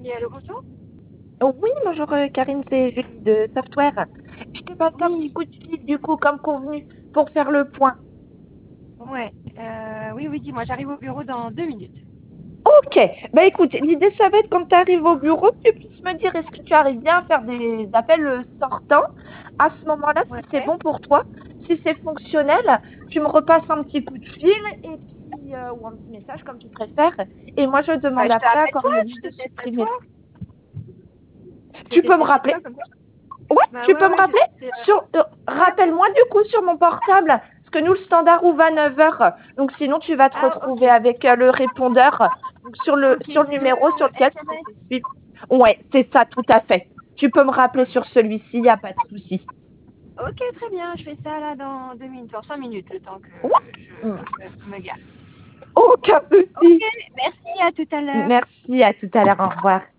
Oui, allô, bonjour. Oh oui, bonjour Karine, c'est Julie de Software. Je te passe un petit Oui, coup de fil du coup, comme convenu, pour faire le point. ouais. Oui, dis-moi, j'arrive au bureau dans 2 minutes. Ok, bah écoute, l'idée ça va être quand tu arrives au bureau, que tu puisses me dire est-ce que tu arrives bien à faire des appels sortants. À ce moment-là, Ouais. si c'est bon pour toi, si c'est fonctionnel, tu me repasses un petit coup de fil et puis ou un petit message comme tu préfères. Et moi je Bah, demande je te après à rappelle toi, Cornélie je de te teste supprimer. toi. Je Tu vais peux me tester chez rappeler? toi comme ça. Ouais, Bah tu ouais, peux me ouais, je vais rappeler tester. sur Ouais, ouais. rappelle-moi du coup sur mon portable parce que nous le standard ouvre à 9 heures. Donc sinon tu vas te Ah, retrouver ok. avec le répondeur donc Ok, sur le c'est numéro sur le lequel tu peux SMS. suivre. Ouais, c'est ça tout à fait. Tu peux me rappeler sur celui-ci, il n'y a pas de souci. Ok, très bien, je fais ça là dans 2 minutes, dans 5 minutes, le temps que Ouais. Mm. je me gare. Aucun Ok, souci. merci, à tout à l'heure. Merci, à tout à l'heure, au revoir.